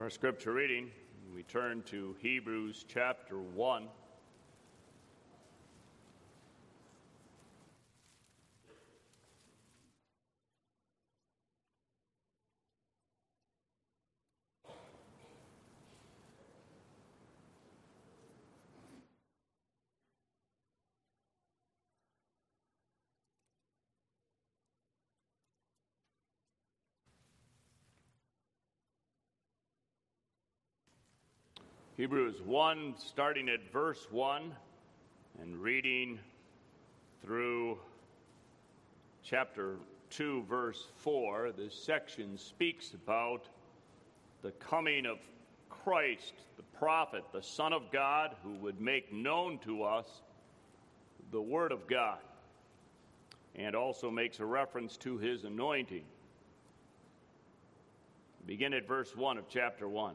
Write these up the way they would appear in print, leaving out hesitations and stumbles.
Our scripture reading, we turn to Hebrews chapter 1. Hebrews 1, starting at verse 1 and reading through chapter 2, verse 4. This section speaks about the coming of Christ, the prophet, the Son of God, who would make known to us the Word of God, and also makes a reference to his anointing. Begin at verse 1 of chapter 1.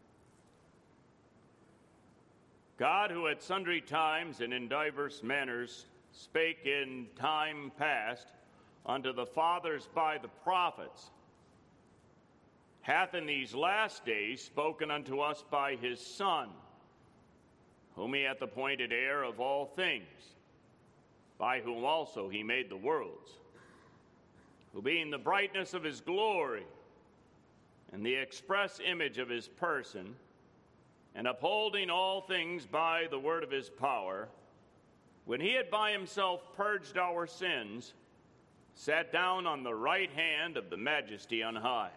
God, who at sundry times and in diverse manners spake in time past unto the fathers by the prophets, hath in these last days spoken unto us by his Son, whom he hath appointed heir of all things, by whom also he made the worlds, who being the brightness of his glory and the express image of his person, and upholding all things by the word of his power, when he had by himself purged our sins, sat down on the right hand of the majesty on high,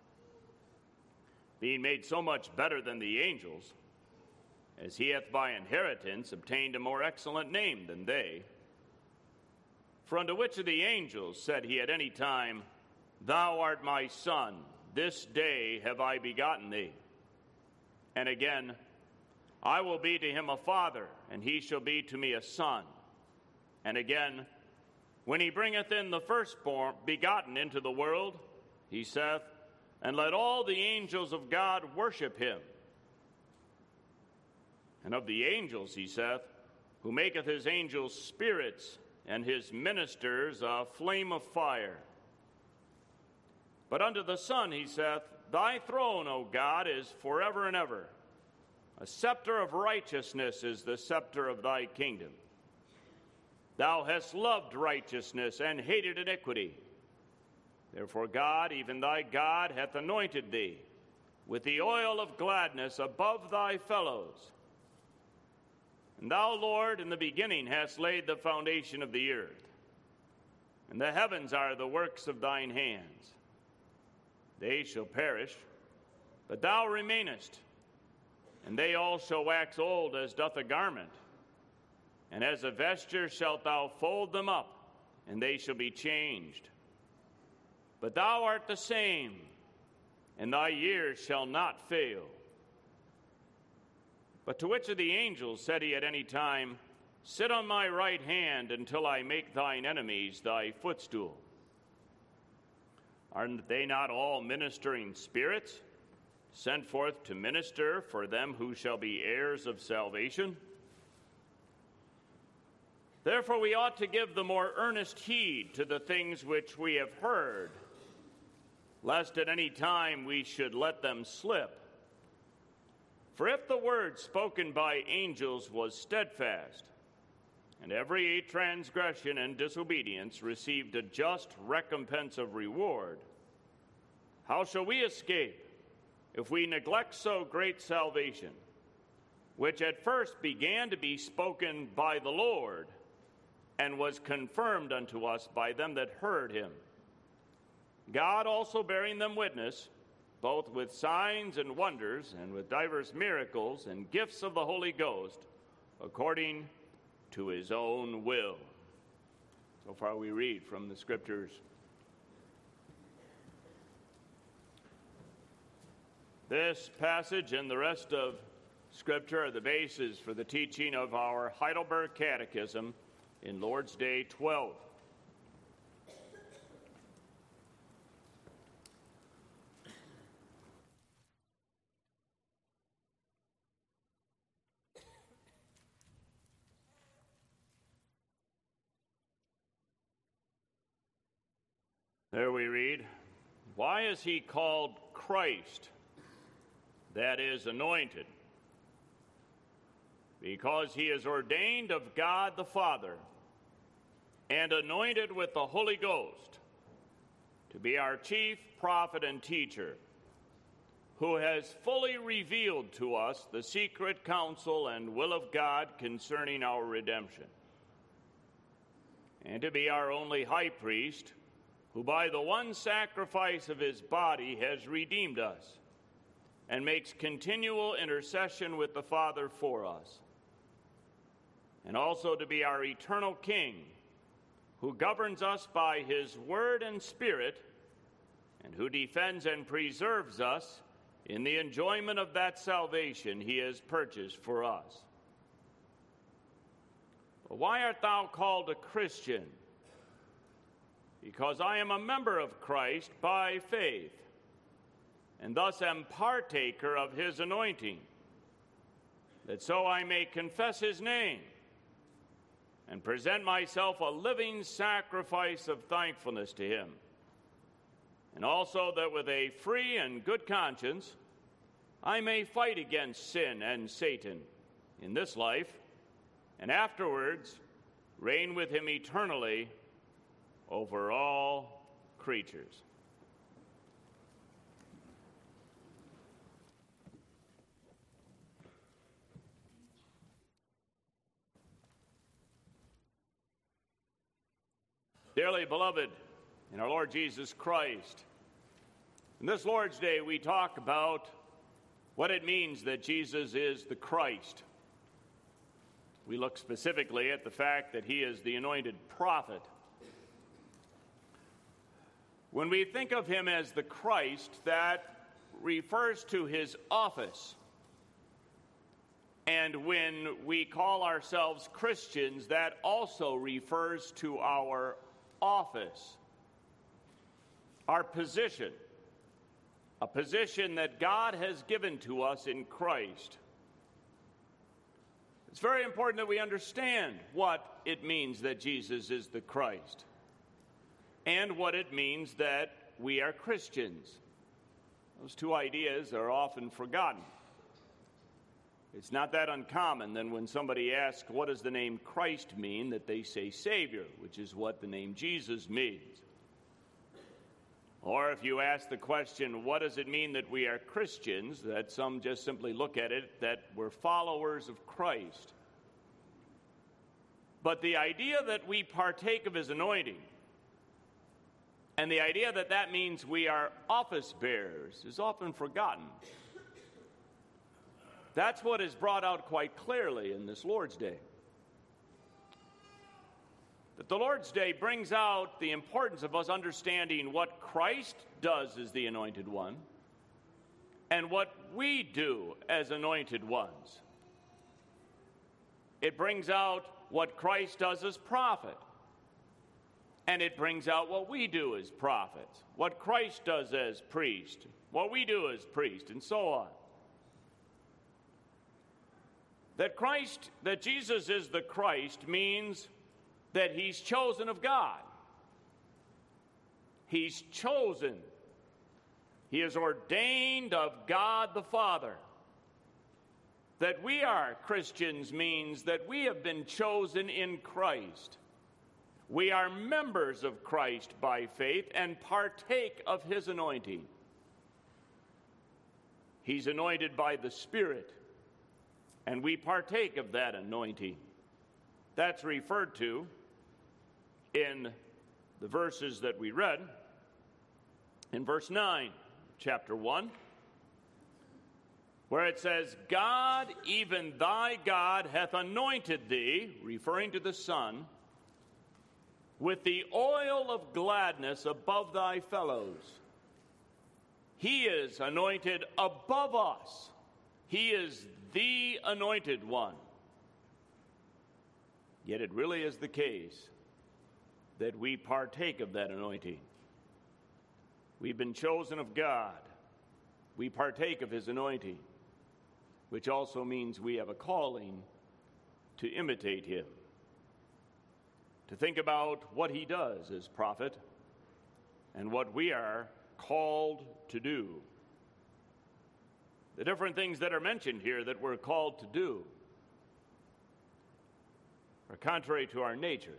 being made so much better than the angels, as he hath by inheritance obtained a more excellent name than they. For unto which of the angels said he at any time, Thou art my Son, this day have I begotten thee? And again, I will be to him a father, and he shall be to me a son. And again, when he bringeth in the firstborn begotten into the world, he saith, And let all the angels of God worship him. And of the angels, he saith, Who maketh his angels spirits, and his ministers a flame of fire. But unto the Son, he saith, Thy throne, O God, is forever and ever. A scepter of righteousness is the scepter of thy kingdom. Thou hast loved righteousness and hated iniquity. Therefore God, even thy God, hath anointed thee with the oil of gladness above thy fellows. And thou, Lord, in the beginning hast laid the foundation of the earth, and the heavens are the works of thine hands. They shall perish, but thou remainest, and they all shall wax old as doth a garment. And as a vesture shalt thou fold them up, and they shall be changed. But thou art the same, and thy years shall not fail. But to which of the angels said he at any time, Sit on my right hand until I make thine enemies thy footstool? Are they not all ministering spirits, sent forth to minister for them who shall be heirs of salvation? Therefore we ought to give the more earnest heed to the things which we have heard, lest at any time we should let them slip. For if the word spoken by angels was steadfast, and every transgression and disobedience received a just recompense of reward, how shall we escape if we neglect so great salvation, which at first began to be spoken by the Lord, and was confirmed unto us by them that heard him? God also bearing them witness, both with signs and wonders, and with divers miracles and gifts of the Holy Ghost, according to his own will. So far we read from the Scriptures. This passage and the rest of Scripture are the basis for the teaching of our Heidelberg Catechism in Lord's Day 12. There we read, Why is he called Christ? that is anointed, because he is ordained of God the Father and anointed with the Holy Ghost to be our chief prophet and teacher, who has fully revealed to us the secret counsel and will of God concerning our redemption, and to be our only high priest, who by the one sacrifice of his body has redeemed us and makes continual intercession with the Father for us, and also to be our eternal King, who governs us by his word and spirit, and who defends and preserves us in the enjoyment of that salvation he has purchased for us. But why art thou called a Christian? Because I am a member of Christ by faith, and thus am partaker of his anointing, that so I may confess his name and present myself a living sacrifice of thankfulness to him, and also that with a free and good conscience I may fight against sin and Satan in this life, and afterwards reign with him eternally over all creatures. Dearly beloved in our Lord Jesus Christ, in this Lord's Day we talk about what it means that Jesus is the Christ. We look specifically at the fact that he is the anointed prophet. When we think of him as the Christ, that refers to his office. And when we call ourselves Christians, that also refers to our office, our position, a position that God has given to us in Christ. It's very important that we understand what it means that Jesus is the Christ and what it means that we are Christians. Those two ideas are often forgotten. It's not that uncommon that when somebody asks, what does the name Christ mean, that they say Savior, which is what the name Jesus means. Or if you ask the question, what does it mean that we are Christians, that some just simply look at it that we're followers of Christ. But the idea that we partake of his anointing, and the idea that that means we are office bearers, is often forgotten. That's what is brought out quite clearly in this Lord's Day. That the Lord's Day brings out the importance of us understanding what Christ does as the anointed one and what we do as anointed ones. It brings out what Christ does as prophet, and it brings out what we do as prophets, what Christ does as priest, what we do as priest, and so on. That Jesus is the Christ means that he's chosen of God. He's chosen. He is ordained of God the Father. That we are Christians means that we have been chosen in Christ. We are members of Christ by faith and partake of his anointing. He's anointed by the Spirit, and we partake of that anointing. That's referred to in the verses that we read. In verse 9, chapter 1, where it says, God, even thy God, hath anointed thee, referring to the Son, with the oil of gladness above thy fellows. He is anointed above us. He is the anointed one. Yet it really is the case that we partake of that anointing. We've been chosen of God. We partake of his anointing, which also means we have a calling to imitate him, to think about what he does as prophet and what we are called to do. The different things that are mentioned here that we're called to do are contrary to our nature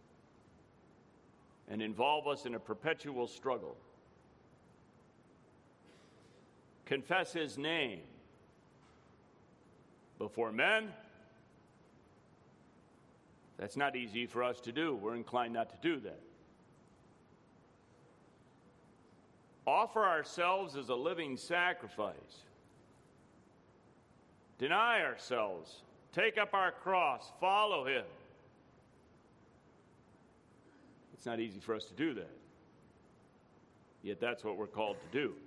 and involve us in a perpetual struggle. Confess his name before men. That's not easy for us to do. We're inclined not to do that. Offer ourselves as a living sacrifice. Deny ourselves. Take up our cross. Follow him. It's not easy for us to do that. Yet that's what we're called to do.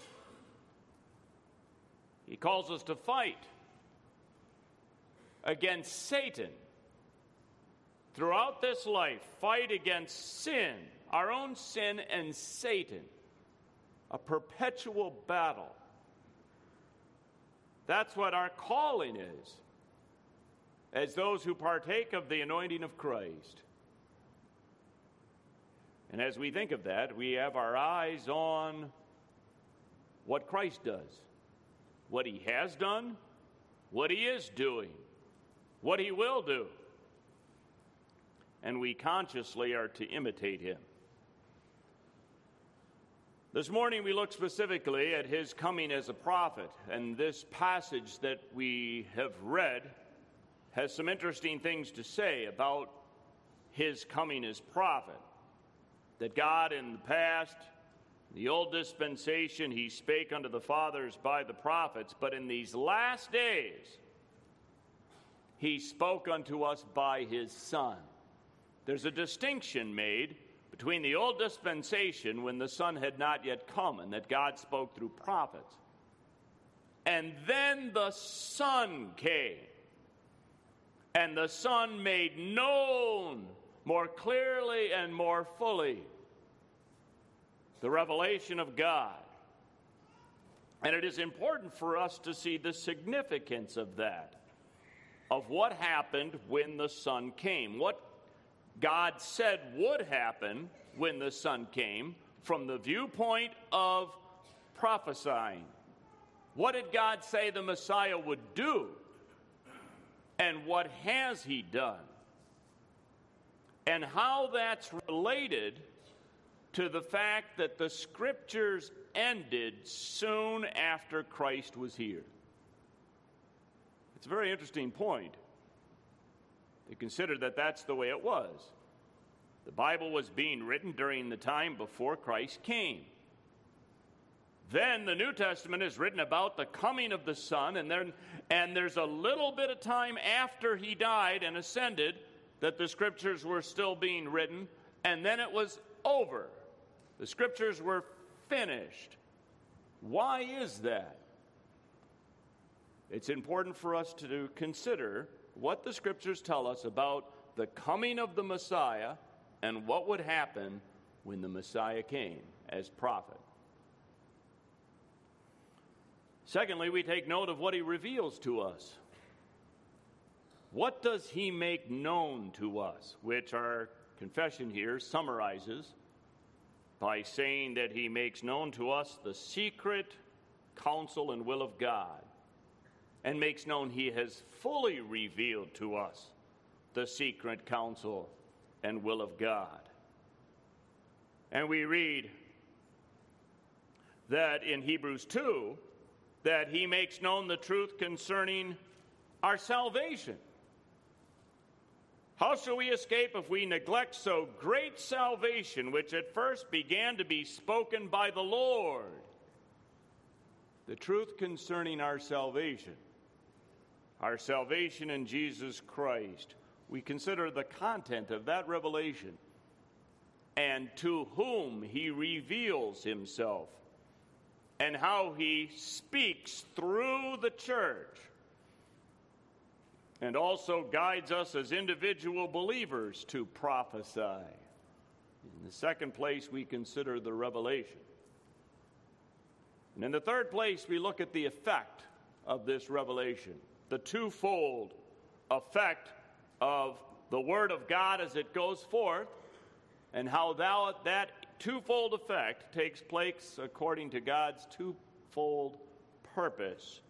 He calls us to fight against Satan. Throughout this life, fight against sin, our own sin and Satan. A perpetual battle. That's what our calling is, as those who partake of the anointing of Christ. And as we think of that, we have our eyes on what Christ does, what he has done, what he is doing, what he will do. And we consciously are to imitate him. This morning we look specifically at his coming as a prophet, and this passage that we have read has some interesting things to say about his coming as prophet. That God in the past, the old dispensation, he spake unto the fathers by the prophets, but in these last days he spoke unto us by his Son. There's a distinction made between the old dispensation, when the Son had not yet come and that God spoke through prophets, and then the Son came, and the Son made known more clearly and more fully the revelation of God. And it is important for us to see the significance of that, of what happened when the Son came, what God said would happen when the Son came from the viewpoint of prophesying. What did God say the Messiah would do? And what has he done? And how that's related to the fact that the Scriptures ended soon after Christ was here. It's a very interesting point. To consider that that's the way it was. The Bible was being written during the time before Christ came. Then the New Testament is written about the coming of the Son, and there's a little bit of time after he died and ascended that the Scriptures were still being written, and then it was over. The Scriptures were finished. Why is that? It's important for us to consider what the Scriptures tell us about the coming of the Messiah and what would happen when the Messiah came as prophet. Secondly, we take note of what he reveals to us. What does he make known to us? Which our confession here summarizes by saying that he makes known to us the secret counsel and will of God, and makes known he has fully revealed to us the secret counsel and will of God. And we read that in Hebrews 2, that he makes known the truth concerning our salvation. How shall we escape if we neglect so great salvation, which at first began to be spoken by the Lord? The truth concerning our salvation in Jesus Christ. We consider the content of that revelation and to whom he reveals himself and how he speaks through the church and also guides us as individual believers to prophesy. In the second place, we consider the revelation. And in the third place, we look at the effect of this revelation, the twofold effect of the Word of God as it goes forth, and how that twofold effect takes place according to God's twofold purpose.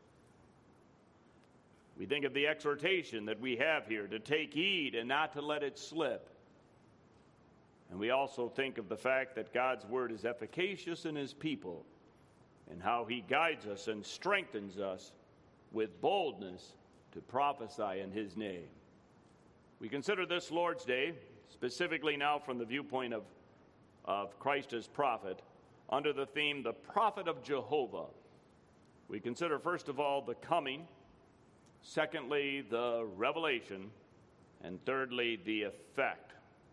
We think of the exhortation that we have here to take heed and not to let it slip. And we also think of the fact that God's word is efficacious in his people and how he guides us and strengthens us with boldness to prophesy in his name. We consider this Lord's Day, specifically now from the viewpoint of Christ as prophet, under the theme, the prophet of Jehovah. We consider, first of all, the coming, secondly, the revelation, and thirdly, the effect.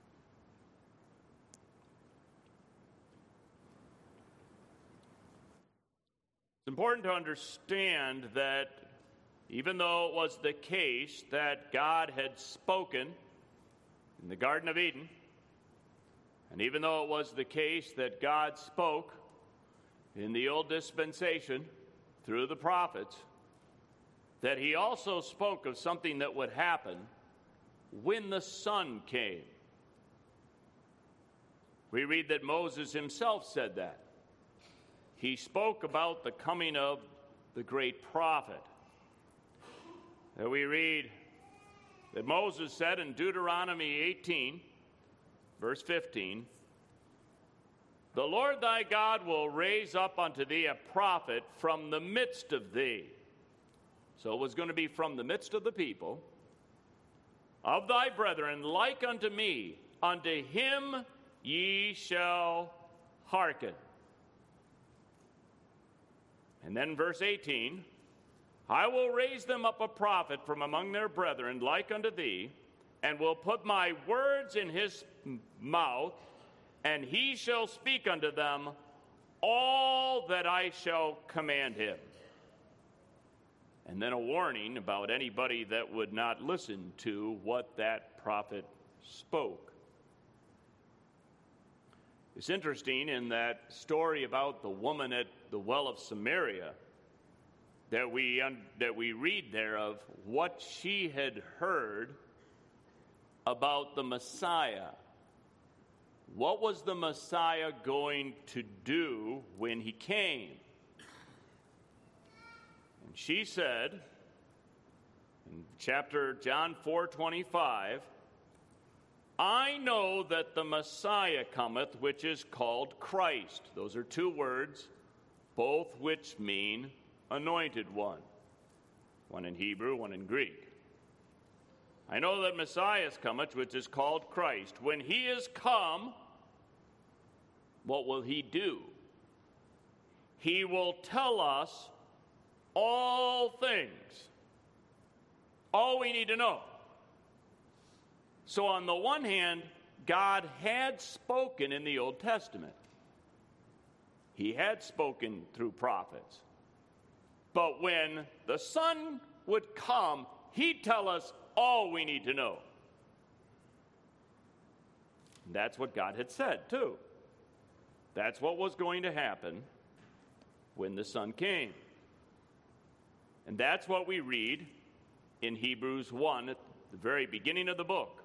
It's important to understand that even though it was the case that God had spoken in the Garden of Eden, and even though it was the case that God spoke in the old dispensation through the prophets, that he also spoke of something that would happen when the Son came. We read that Moses himself said that. He spoke about the coming of the great prophet. And we read that Moses said in Deuteronomy 18, verse 15, "The Lord thy God will raise up unto thee a prophet from the midst of thee." So it was going to be from the midst of the people, "of thy brethren, like unto me, unto him ye shall hearken." And then verse 18, "I will raise them up a prophet from among their brethren, like unto thee, and will put my words in his mouth, and he shall speak unto them all that I shall command him." And then a warning about anybody that would not listen to what that prophet spoke. It's interesting in that story about the woman at the well of Samaria that we read there of what she had heard about the Messiah. What was the Messiah going to do when he came? And she said, in chapter John 4:25, "I know that the Messiah cometh, which is called Christ." Those are two words, both which mean anointed one. One in Hebrew, one in Greek. "I know that Messiah cometh, which is called Christ. When he is come, what will he do? He will tell us all things." All we need to know. So on the one hand, God had spoken in the Old Testament. He had spoken through prophets. But when the Son would come, he'd tell us all we need to know. That's what God had said, too. That's what was going to happen when the Son came. And that's what we read in Hebrews 1 at the very beginning of the book.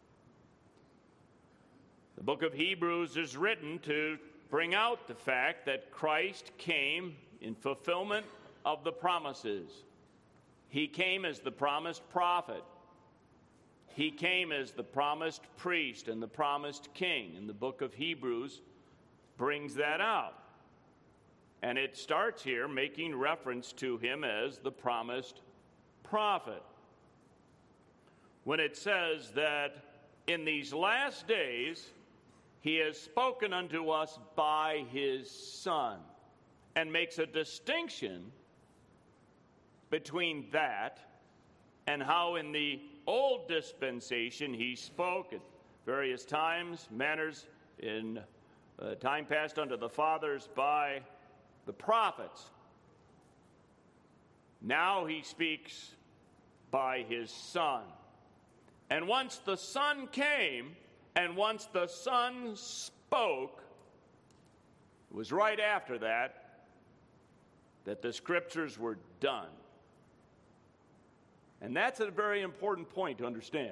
The book of Hebrews is written to bring out the fact that Christ came in fulfillment of the promises. He came as the promised prophet. He came as the promised priest and the promised king. And the book of Hebrews brings that out. And it starts here making reference to him as the promised prophet. When it says that in these last days, he has spoken unto us by his Son, and makes a distinction between that and how in the old dispensation he spoke at various times, manners, in time past unto the fathers by the prophets. Now he speaks by his Son. And once the Son came, and once the Son spoke, it was right after that the Scriptures were done. And that's a very important point to understand.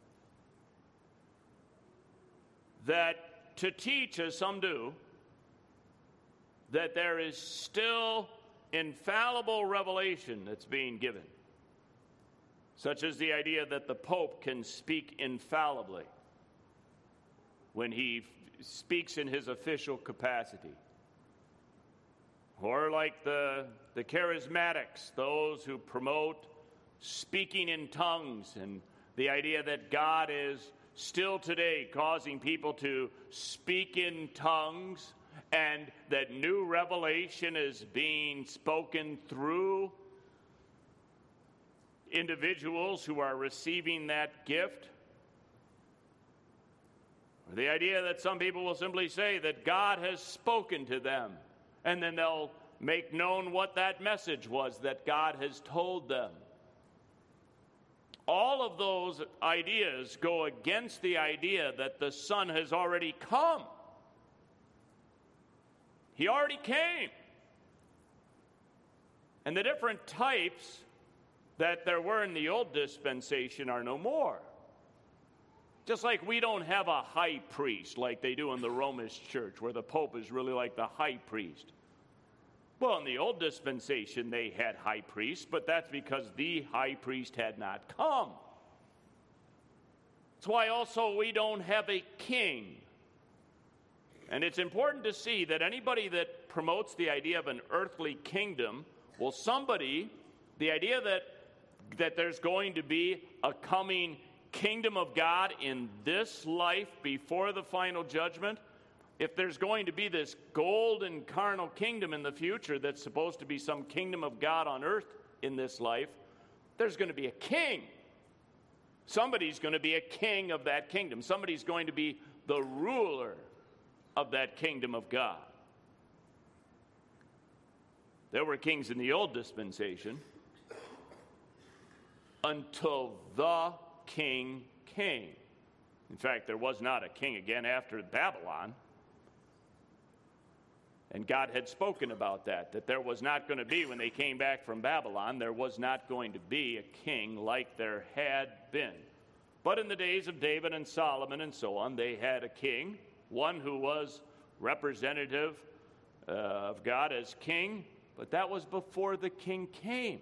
That to teach, as some do, that there is still infallible revelation that's being given, such as the idea that the Pope can speak infallibly when he speaks in his official capacity. Or like the charismatics, those who promote speaking in tongues, and the idea that God is still today causing people to speak in tongues, and that new revelation is being spoken through individuals who are receiving that gift. Or the idea that some people will simply say that God has spoken to them, and then they'll make known what that message was that God has told them. All of those ideas go against the idea that the Son has already come. He already came. And the different types that there were in the old dispensation are no more. Just like we don't have a high priest like they do in the Roman Church, where the Pope is really like the high priest. Well, in the old dispensation, they had high priests, but that's because the high priest had not come. That's why also we don't have a king. And it's important to see that anybody that promotes the idea of an earthly kingdom, well, the idea that there's going to be a coming kingdom of God in this life before the final judgment, if there's going to be this golden carnal kingdom in the future that's supposed to be some kingdom of God on earth in this life, there's going to be a king. Somebody's going to be a king of that kingdom. Somebody's going to be the ruler of that kingdom of God. There were kings in the old dispensation until the king came. In fact, there was not a king again after Babylon. And God had spoken about that there was not going to be, when they came back from Babylon, there was not going to be a king like there had been. But in the days of David and Solomon and so on, they had a king, one who was representative of God as king, but that was before the king came.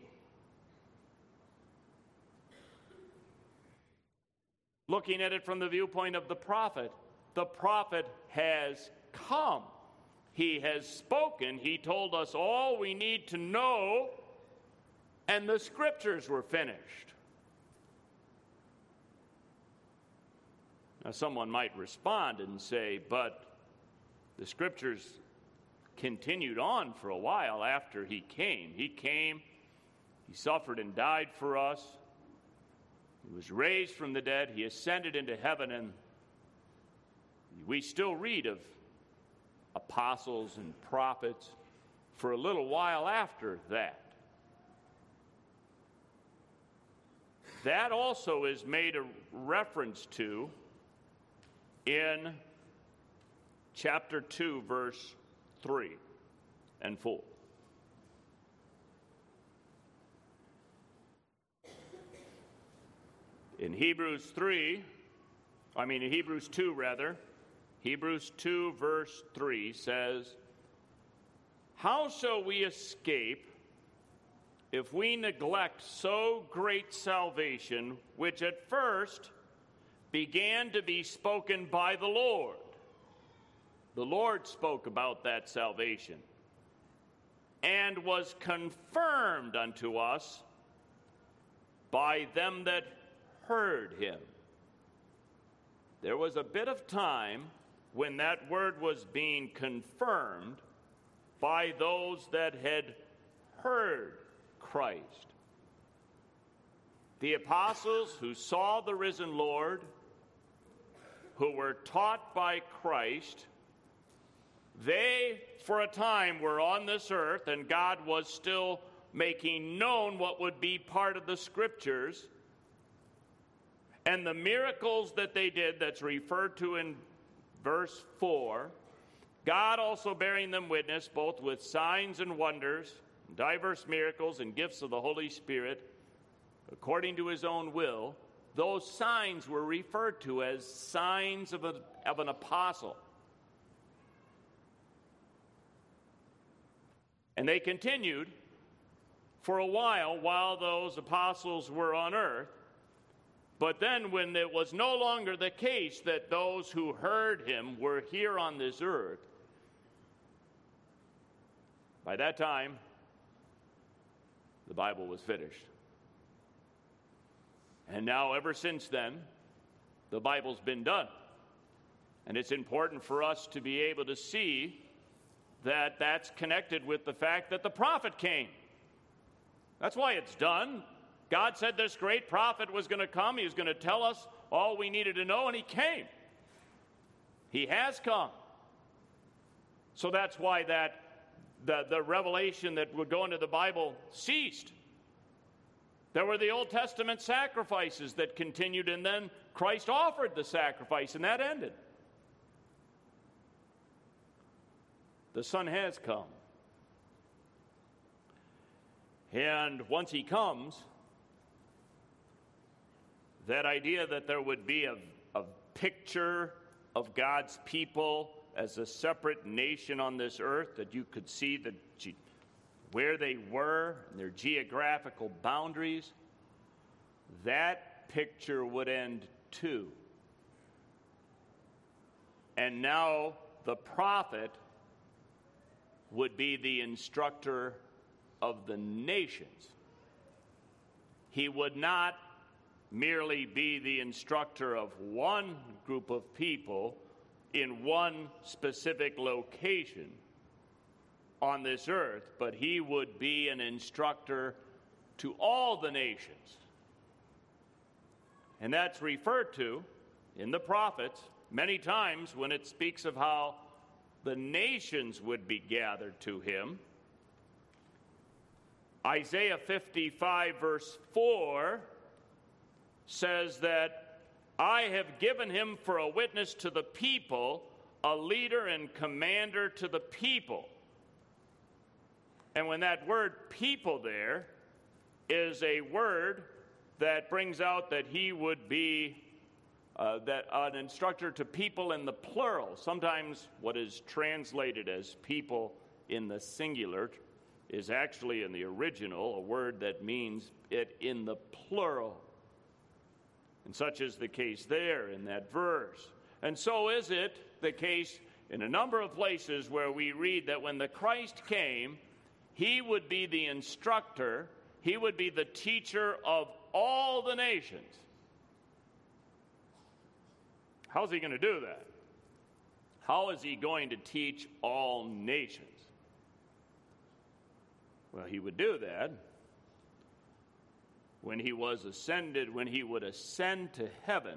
Looking at it from the viewpoint of the prophet has come. He has spoken. He told us all we need to know, and the scriptures were finished. Now, someone might respond and say, but the scriptures continued on for a while after he came. He came, he suffered and died for us. He was raised from the dead. He ascended into heaven, and we still read of apostles and prophets for a little while after that. That also is made a reference to in chapter 2, verse 3 and 4. In Hebrews 2, Hebrews 2, verse 3 says, "How shall we escape if we neglect so great salvation, which at first began to be spoken by the Lord?" The Lord spoke about that salvation, "and was confirmed unto us by them that heard him." There was a bit of time when that word was being confirmed by those that had heard Christ. The apostles who saw the risen Lord, who were taught by Christ, they, for a time, were on this earth, and God was still making known what would be part of the Scriptures. And the miracles that they did, that's referred to in verse 4, God also bearing them witness, both with signs and wonders, diverse miracles and gifts of the Holy Spirit, according to his own will. Those signs were referred to as signs of an apostle. And they continued for a while those apostles were on earth. But then when it was no longer the case that those who heard him were here on this earth, by that time, the Bible was finished. And now, ever since then, the Bible's been done. And it's important for us to be able to see that that's connected with the fact that the prophet came. That's why it's done. God said this great prophet was going to come. He was going to tell us all we needed to know, and he came. He has come. So that's why the revelation that would go into the Bible ceased. There were the Old Testament sacrifices that continued, and then Christ offered the sacrifice, and that ended. The Son has come. And once he comes, that idea that there would be a picture of God's people as a separate nation on this earth, that you could see where they were, and their geographical boundaries, that picture would end too. And now the prophet would be the instructor of the nations. He would not merely be the instructor of one group of people in one specific location on this earth, but he would be an instructor to all the nations. And that's referred to in the prophets many times when it speaks of how the nations would be gathered to him. Isaiah 55 verse 4 says that I have given him for a witness to the people, a leader and commander to the people. And when that word people there is a word that brings out that he would be an instructor to people in the plural. Sometimes what is translated as people in the singular is actually in the original a word that means it in the plural. And such is the case there in that verse. And so is it the case in a number of places where we read that when the Christ came, he would be the instructor, he would be the teacher of all the nations. How's he going to do that? How is he going to teach all nations? Well, he would do that when he was ascended, when he would ascend to heaven,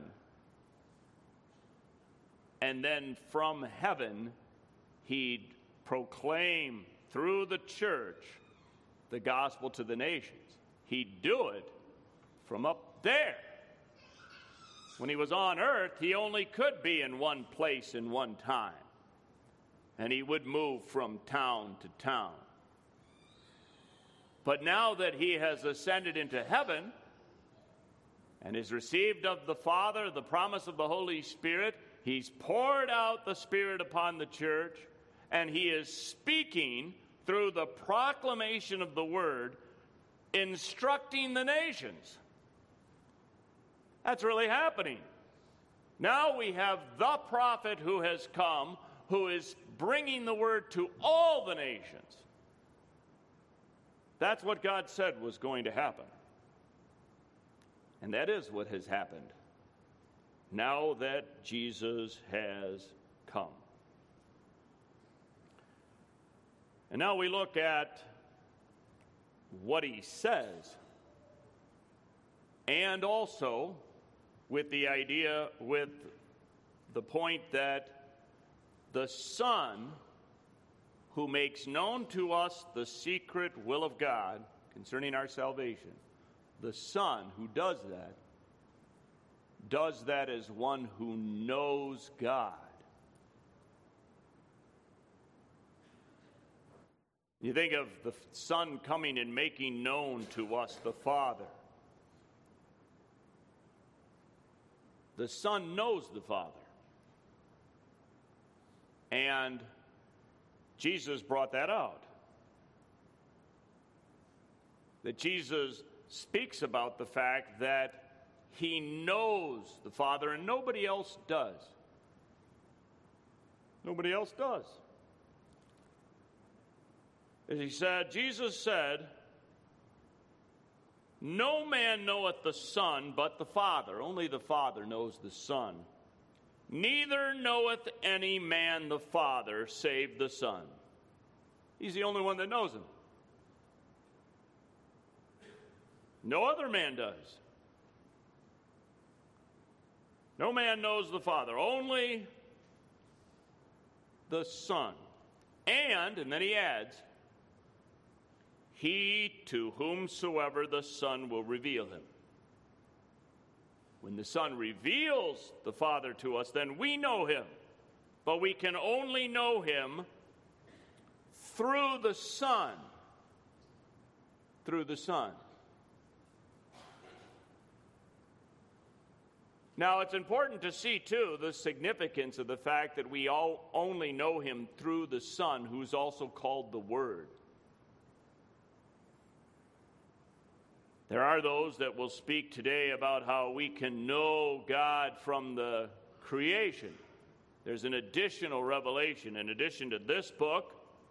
and then from heaven he'd proclaim through the church the gospel to the nations. He'd do it from up there. When he was on earth, he only could be in one place in one time, and he would move from town to town. But now that he has ascended into heaven and is received of the Father the promise of the Holy Spirit, he's poured out the Spirit upon the church, and he is speaking through the proclamation of the word, instructing the nations. That's really happening. Now we have the prophet who has come, who is bringing the word to all the nations. That's what God said was going to happen. And that is what has happened now that Jesus has come. And now we look at what he says, and also with the idea, with the point that the Son, who makes known to us the secret will of God concerning our salvation, the Son who does that as one who knows God. You think of the Son coming and making known to us the Father. The Son knows the Father. And Jesus brought that out. that Jesus speaks about the fact that he knows the Father and nobody else does. Nobody else does. As Jesus said, no man knoweth the Son but the Father. Only the Father knows the Son. Neither knoweth any man the Father save the Son. He's the only one that knows him. No other man does. No man knows the Father, only the Son. And then he adds, he to whomsoever the Son will reveal him. When the Son reveals the Father to us, then we know him. But we can only know him through the Son. Through the Son. Now, it's important to see, too, the significance of the fact that we all only know him through the Son, who's also called the Word. There are those that will speak today about how we can know God from the creation. There's an additional revelation in addition to this book.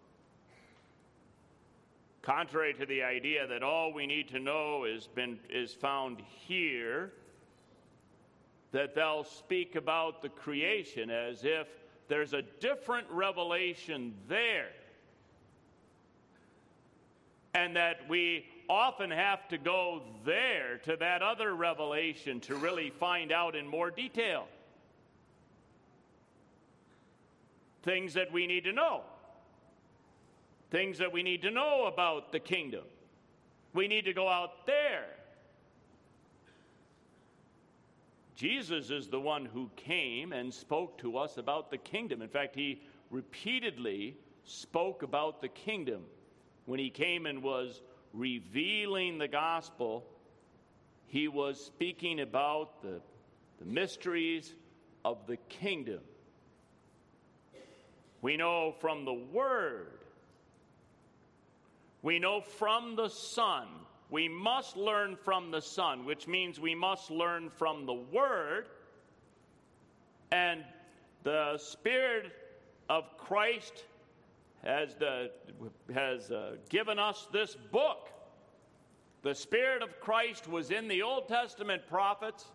Contrary to the idea that all we need to know is found here, that they'll speak about the creation as if there's a different revelation there, and that we often have to go there to that other revelation to really find out in more detail things that we need to know. Things that we need to know about the kingdom. We need to go out there. Jesus is the one who came and spoke to us about the kingdom. In fact, he repeatedly spoke about the kingdom when he came and was revealing the gospel. He was speaking about the mysteries of the kingdom. We know from the Word. We know from the Son. We must learn from the Son, which means we must learn from the Word. And the Spirit of Christ has given us this book. The Spirit of Christ was in the Old Testament prophets.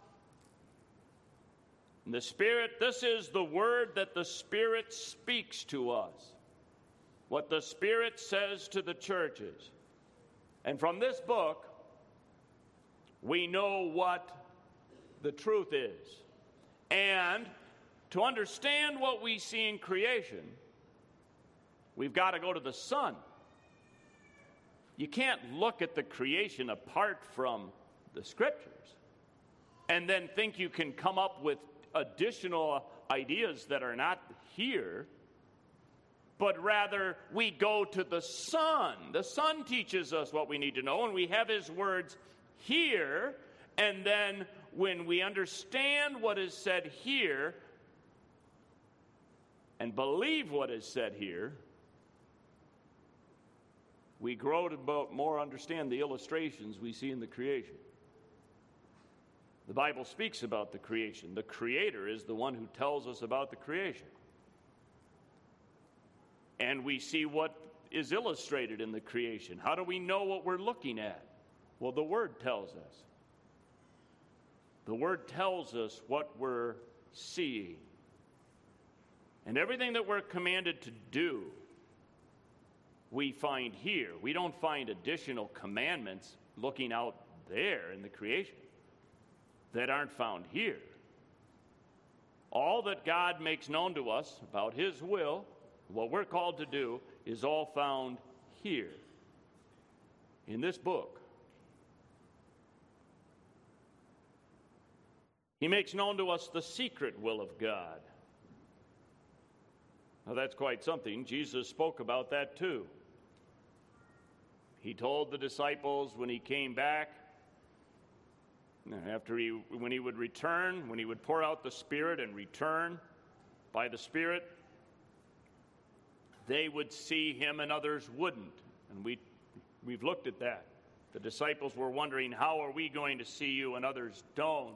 And the Spirit, this is the word that the Spirit speaks to us. What the Spirit says to the churches. And from this book, we know what the truth is. And to understand what we see in creation, we've got to go to the Son. You can't look at the creation apart from the Scriptures and then think you can come up with additional ideas that are not here, but rather we go to the Son. The Son teaches us what we need to know, and we have his words here, and then when we understand what is said here and believe what is said here, we grow to more understand the illustrations we see in the creation. The Bible speaks about the creation. The Creator is the one who tells us about the creation. And we see what is illustrated in the creation. How do we know what we're looking at? Well, the Word tells us. The Word tells us what we're seeing. And everything that we're commanded to do, we find here. We don't find additional commandments looking out there in the creation that aren't found here. All that God makes known to us about his will, what we're called to do, is all found here in this book. He makes known to us the secret will of God. Now that's quite something. Jesus spoke about that too. He told the disciples when he came back, when he would return, when he would pour out the Spirit and return by the Spirit, they would see him and others wouldn't. And we've looked at that. The disciples were wondering, how are we going to see you and others don't?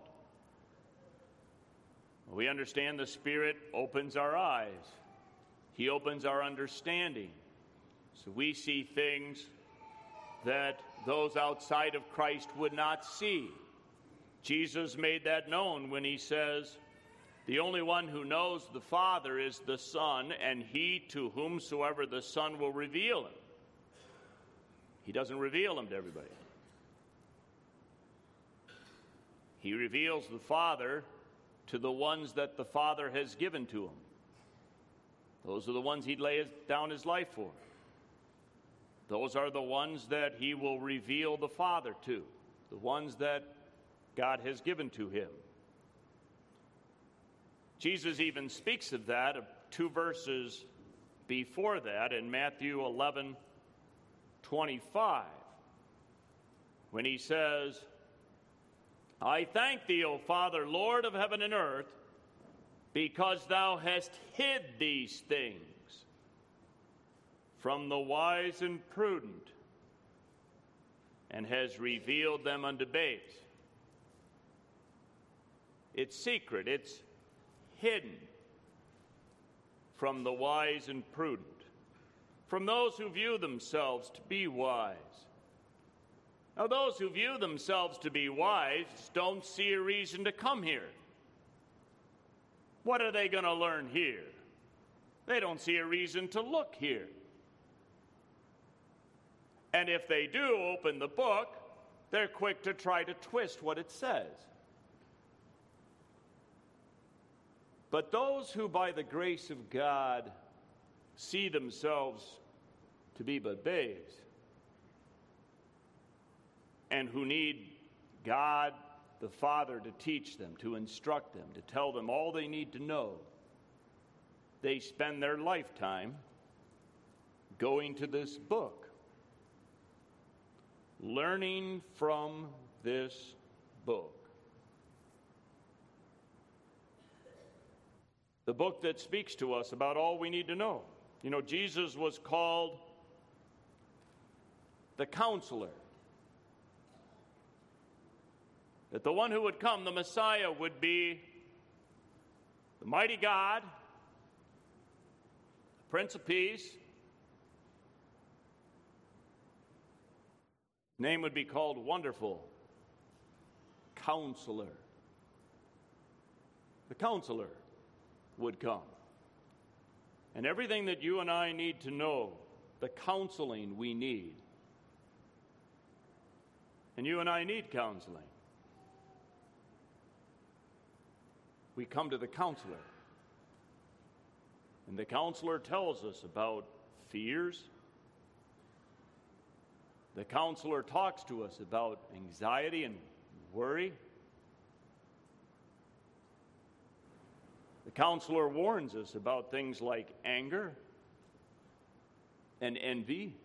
We understand the Spirit opens our eyes. He opens our understanding. So we see things that those outside of Christ would not see. Jesus made that known when he says, the only one who knows the Father is the Son, and he to whomsoever the Son will reveal him. He doesn't reveal him to everybody. He reveals the Father to the ones that the Father has given to him. Those are the ones he'd lay down his life for. Those are the ones that he will reveal the Father to, the ones that God has given to him. Jesus even speaks of that 2 verses before that in Matthew 11:25, when he says, I thank thee, O Father, Lord of heaven and earth, because thou hast hid these things from the wise and prudent, and has revealed them unto babes. It's secret, it's hidden from the wise and prudent, from those who view themselves to be wise. Now, those who view themselves to be wise don't see a reason to come here. What are they going to learn here? They don't see a reason to look here. And if they do open the book, they're quick to try to twist what it says. But those who by the grace of God see themselves to be but babes, and who need God the Father to teach them, to instruct them, to tell them all they need to know, they spend their lifetime going to this book, learning from this book. The book that speaks to us about all we need to know. You know, Jesus was called the Counselor. That the one who would come, the Messiah, would be the mighty God, the Prince of Peace. His name would be called Wonderful Counselor. The Counselor would come. And everything that you and I need to know, the counseling we need. And you and I need counseling. We come to the Counselor. And the Counselor tells us about fears. The Counselor talks to us about anxiety and worry. The Counselor warns us about things like anger and envy.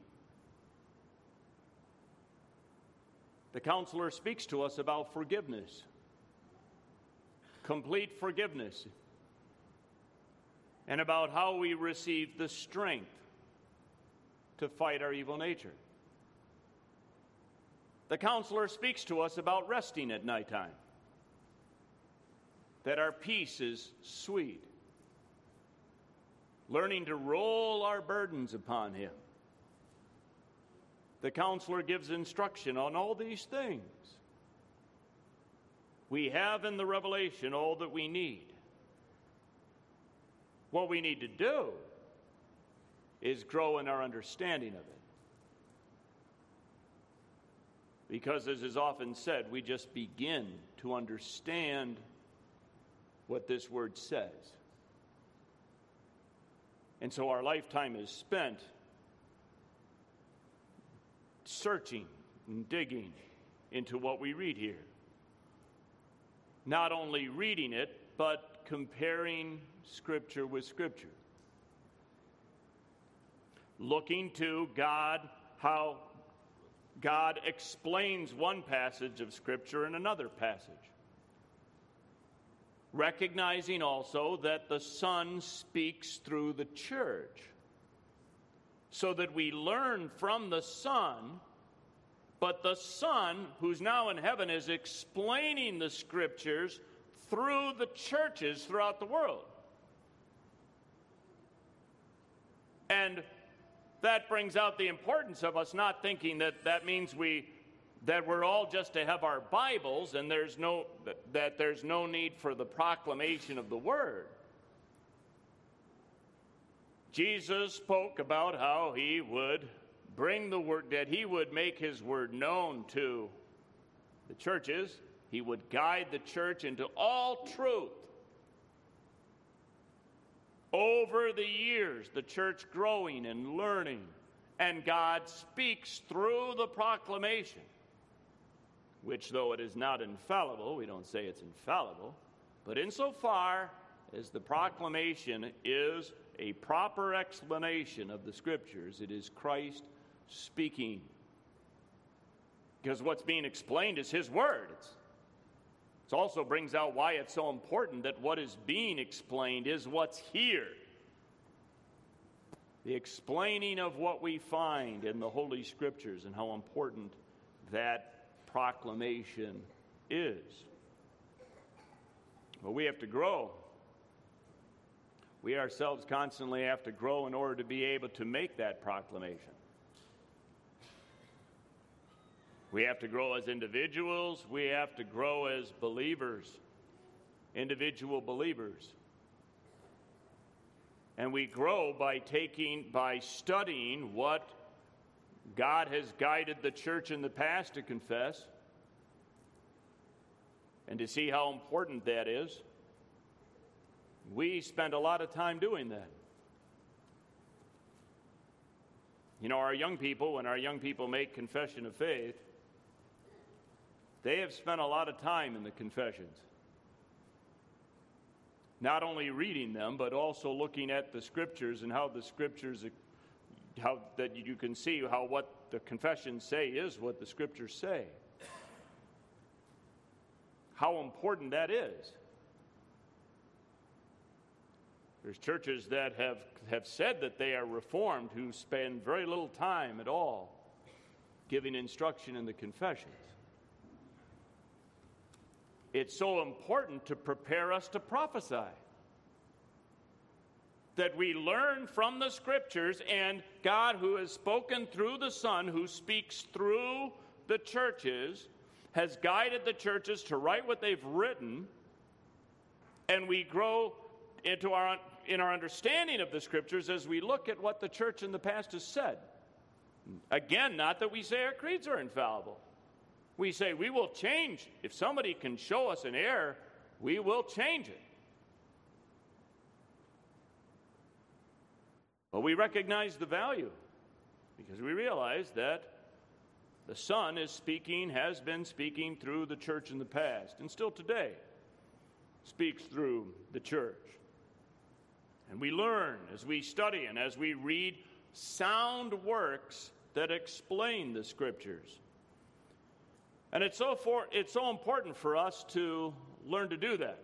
The Counselor speaks to us about forgiveness, complete forgiveness, and about how we receive the strength to fight our evil nature. The Counselor speaks to us about resting at nighttime, that our peace is sweet, learning to roll our burdens upon Him. The Counselor gives instruction on all these things. We have in the revelation all that we need. What we need to do is grow in our understanding of it. Because, as is often said, we just begin to understand what this word says. And so our lifetime is spent searching and digging into what we read here. Not only reading it, but comparing Scripture with Scripture. Looking to God, how God explains one passage of Scripture in another passage. Recognizing also that the Son speaks through the church, so that we learn from the Son But the Son, who's now in heaven, is explaining the Scriptures through the churches throughout the world. And that brings out the importance of us not thinking that means that we're all just to have our Bibles and there's no need for the proclamation of the Word. Jesus spoke about how he would bring the Word, that he would make his Word known to the churches. He would guide the church into all truth. Over the years, the church growing and learning, and God speaks through the proclamation, which, though it is not infallible, we don't say it's infallible, but insofar as the proclamation is a proper explanation of the Scriptures, it is Christ speaking. Because what's being explained is his Word. It also brings out why it's so important that what is being explained is what's here. The explaining of what we find in the Holy Scriptures and how important that proclamation is. But we have to grow. We ourselves constantly have to grow in order to be able to make that proclamation. We have to grow as individuals. We have to grow as believers, individual believers. And we grow by studying what God has guided the church in the past to confess and to see how important that is. We spend a lot of time doing that. You know, our young people, when our young people make confession of faith, they have spent a lot of time in the confessions. Not only reading them, but also looking at the Scriptures and how the Scriptures, how that you can see how what the confessions say is what the Scriptures say. How important that is. There's churches that have said that they are Reformed who spend very little time at all giving instruction in the confessions. It's so important to prepare us to prophesy. That we learn from the Scriptures, and God, who has spoken through the Son, who speaks through the churches, has guided the churches to write what they've written, and we grow in our understanding of the Scriptures as we look at what the church in the past has said. Again, not that we say our creeds are infallible. We say we will change. If somebody can show us an error, we will change it. But we recognize the value because we realize that the Son has been speaking through the church in the past, and still today speaks through the church. And we learn as we study and as we read sound works that explain the Scriptures. And it's so important for us to learn to do that.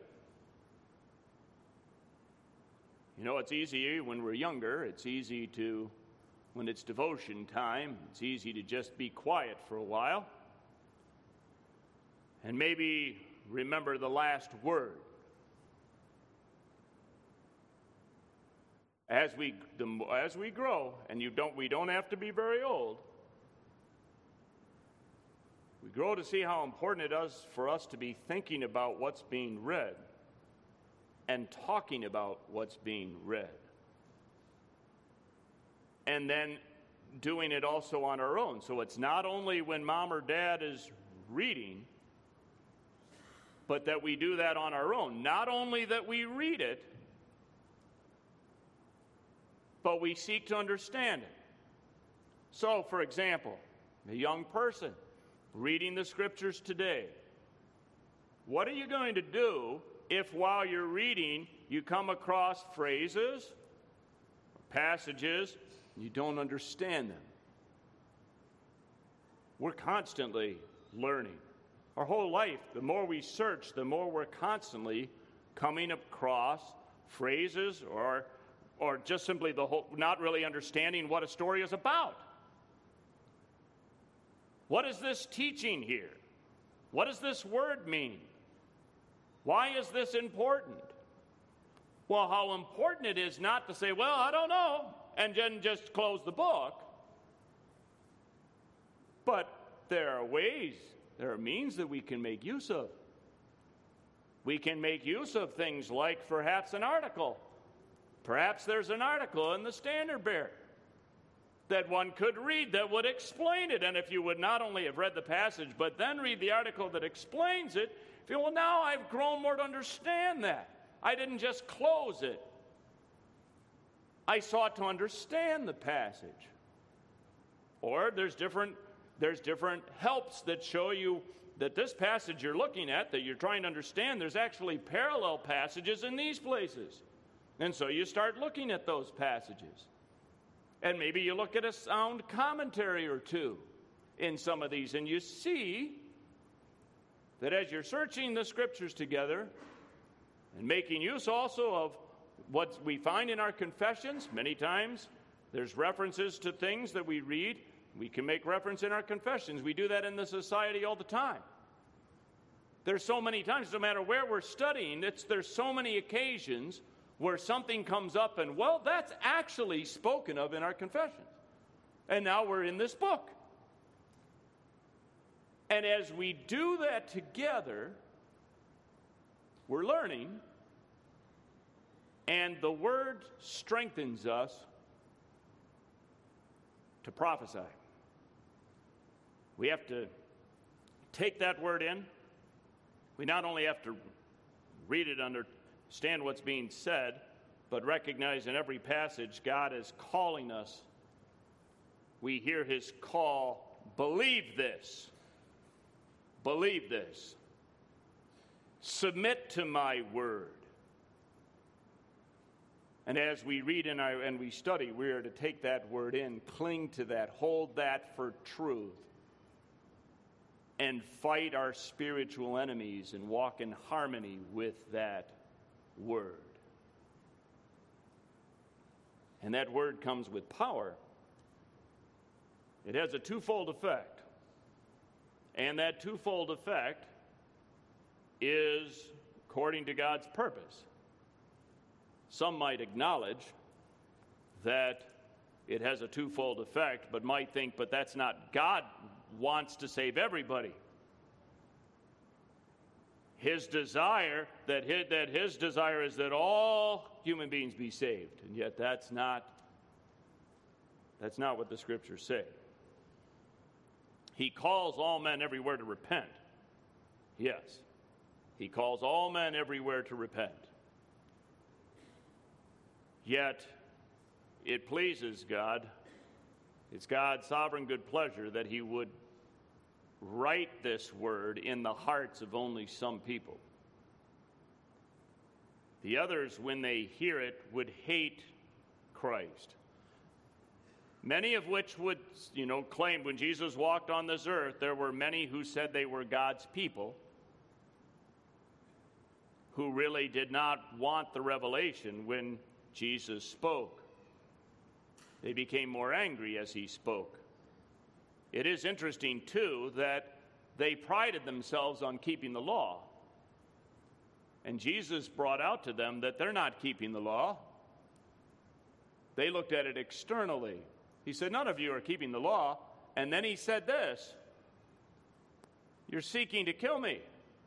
You know, it's easy when we're younger. It's easy to, when it's devotion time, it's easy to just be quiet for a while and maybe remember the last word. As we grow, and we don't have to be very old, we grow to see how important it is for us to be thinking about what's being read and talking about what's being read. And then doing it also on our own. So it's not only when mom or dad is reading, but that we do that on our own. Not only that we read it, but we seek to understand it. So, for example, a young person reading the Scriptures today, what are you going to do if while you're reading you come across phrases, passages, and you don't understand them? We're constantly learning. Our whole life, the more we search, the more we're constantly coming across phrases or just simply not really understanding what a story is about. What is this teaching here? What does this word mean? Why is this important? Well, how important it is not to say, well, I don't know, and then just close the book. But there are ways, there are means that we can make use of. We can make use of things like perhaps an article. Perhaps there's an article in the Standard-Bearer that one could read that would explain it. And if you would not only have read the passage, but then read the article that explains it, you feel, well, now I've grown more to understand that. I didn't just close it. I sought to understand the passage. Or there's different helps that show you that this passage you're looking at, that you're trying to understand, there's actually parallel passages in these places. And so you start looking at those passages. And maybe you look at a sound commentary or two in some of these, and you see that as you're searching the scriptures together and making use also of what we find in our confessions, many times there's references to things that we read. We can make reference in our confessions. We do that in the society all the time. There's so many times, no matter where we're studying, there's so many occasions where something comes up and, well, that's actually spoken of in our confessions. And now we're in this book. And as we do that together, we're learning, and the Word strengthens us to prophesy. We have to take that word in. We not only have to read it, understand what's being said, but recognize in every passage God is calling us. We hear his call, believe this. Believe this. Submit to my word. And as we read and we study, we are to take that word in, cling to that, hold that for truth, and fight our spiritual enemies and walk in harmony with that word. And that word comes with power. It has a twofold effect. And that twofold effect is according to God's purpose. Some might acknowledge that it has a twofold effect, but might think, but that's not, God wants to save everybody. His desire, his desire is that all human beings be saved. And yet that's not what the scriptures say. He calls all men everywhere to repent. Yes. He calls all men everywhere to repent. Yet, it pleases God, it's God's sovereign good pleasure that he would write this word in the hearts of only some people. The others, when they hear it, would hate Christ. Many of which would, claim when Jesus walked on this earth, there were many who said they were God's people, who really did not want the revelation when Jesus spoke. They became more angry as he spoke. It is interesting, too, that they prided themselves on keeping the law. And Jesus brought out to them that they're not keeping the law. They looked at it externally. He said, none of you are keeping the law. And then he said this, you're seeking to kill me.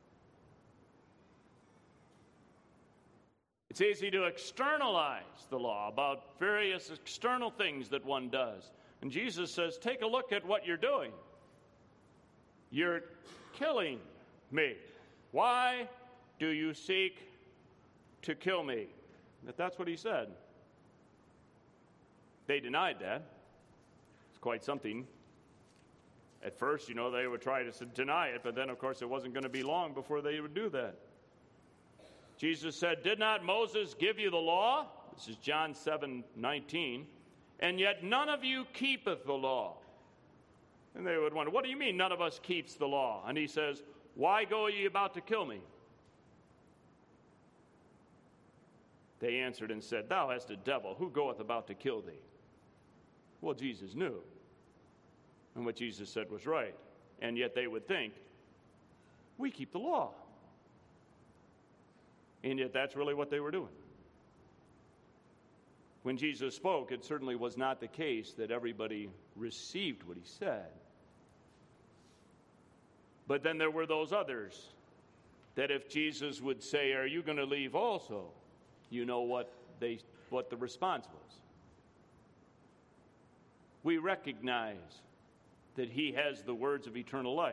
It's easy to externalize the law about various external things that one does. And Jesus says, take a look at what you're doing. You're killing me. Why do you seek to kill me? That's what he said. They denied that. It's quite something. At first, they would try to deny it, but then, of course, it wasn't going to be long before they would do that. Jesus said, did not Moses give you the law? This is John 7:19. And yet none of you keepeth the law. And they would wonder, what do you mean none of us keeps the law? And he says, why go ye about to kill me? They answered and said, thou hast a devil. Who goeth about to kill thee? Well, Jesus knew. And what Jesus said was right. and yet they would think, we keep the law. And yet that's really what they were doing. When Jesus spoke, it certainly was not the case that everybody received what he said. But then there were those others that if Jesus would say, are you going to leave also? You know what the response was. We recognize that he has the words of eternal life.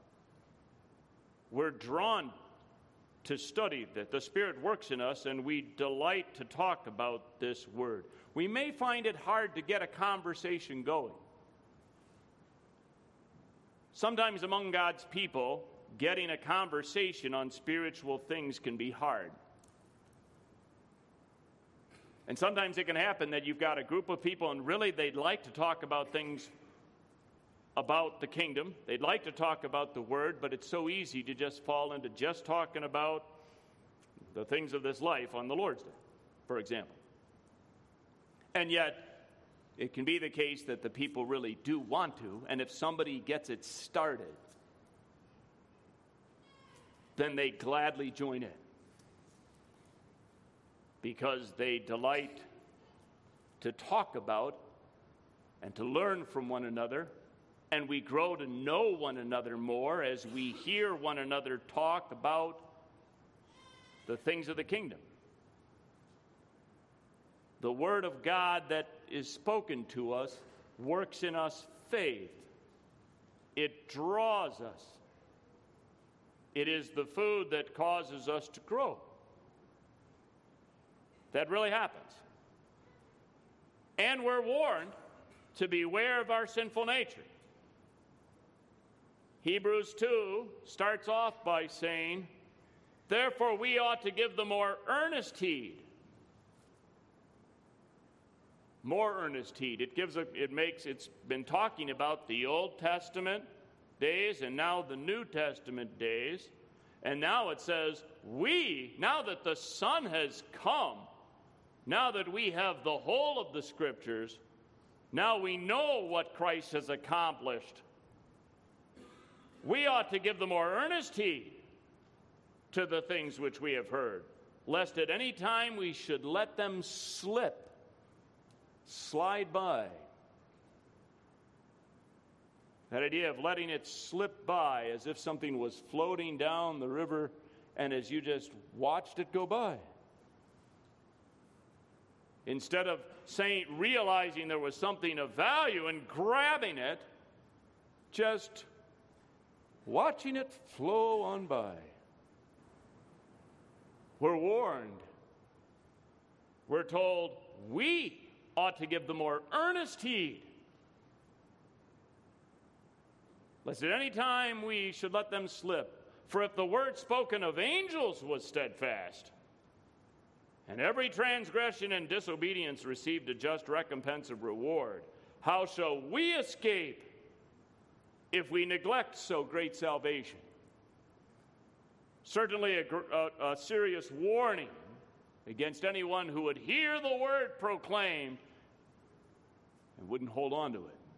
We're drawn to study that the Spirit works in us, and we delight to talk about this word. We may find it hard to get a conversation going. Sometimes among God's people, getting a conversation on spiritual things can be hard. And sometimes it can happen that you've got a group of people and really they'd like to talk about things about the kingdom. They'd like to talk about the word, but it's so easy to just fall into just talking about the things of this life on the Lord's Day, for example. And yet, it can be the case that the people really do want to, and if somebody gets it started, then they gladly join in because they delight to talk about and to learn from one another, and we grow to know one another more as we hear one another talk about the things of the kingdom. The word of God that is spoken to us works in us faith. It draws us. It is the food that causes us to grow. That really happens. And we're warned to beware of our sinful nature. Hebrews 2 starts off by saying, therefore we ought to give the more earnest heed. More earnest heed. It's been talking about the Old Testament days and now the New Testament days. And now it says, now that the Son has come, now that we have the whole of the Scriptures, now we know what Christ has accomplished. We ought to give the more earnest heed to the things which we have heard, lest at any time we should let them slide by. That idea of letting it slip by as if something was floating down the river and as you just watched it go by. Instead of realizing there was something of value and grabbing it, just watching it flow on by. We're warned. We're told we ought to give the more earnest heed, lest at any time we should let them slip. For if the word spoken of angels was steadfast, and every transgression and disobedience received a just recompense of reward, how shall we escape if we neglect so great salvation? Certainly a serious warning against anyone who would hear the word proclaimed and wouldn't hold on to it.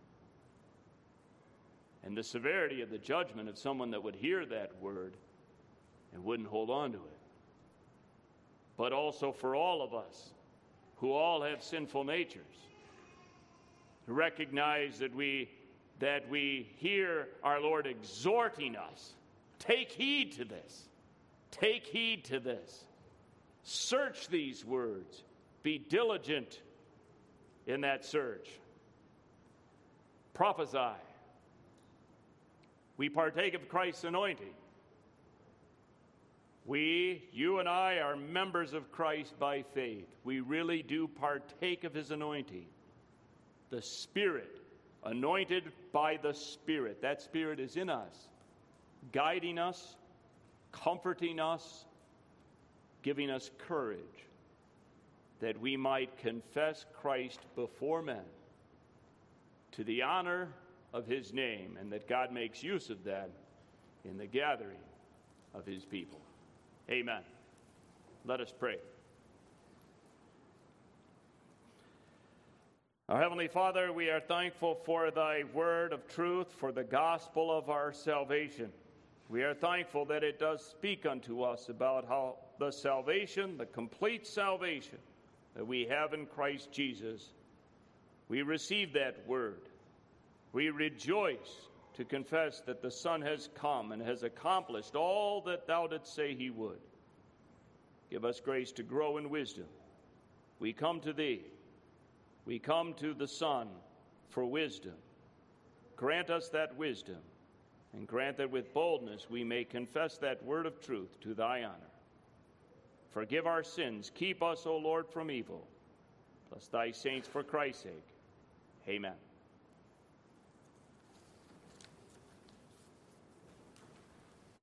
And the severity of the judgment of someone that would hear that word and wouldn't hold on to it. But also for all of us who all have sinful natures, to recognize that we hear our Lord exhorting us. Take heed to this. Take heed to this. Search these words. Be diligent in that search. Prophesy. We partake of Christ's anointing. You and I are members of Christ by faith. We really do partake of his anointing. The Spirit, anointed by the Spirit. That Spirit is in us, guiding us, comforting us, giving us courage, that we might confess Christ before men to the honor of his name, and that God makes use of that in the gathering of his people. Amen. Let us pray. Our Heavenly Father, we are thankful for thy word of truth, for the gospel of our salvation. We are thankful that it does speak unto us about how the salvation, the complete salvation that we have in Christ Jesus. We receive that word. We rejoice to confess that the Son has come and has accomplished all that thou didst say he would. Give us grace to grow in wisdom. We come to thee. We come to the Son for wisdom. Grant us that wisdom, and grant that with boldness we may confess that word of truth to thy honor. Forgive our sins. Keep us, O Lord, from evil. Bless thy saints for Christ's sake. Amen.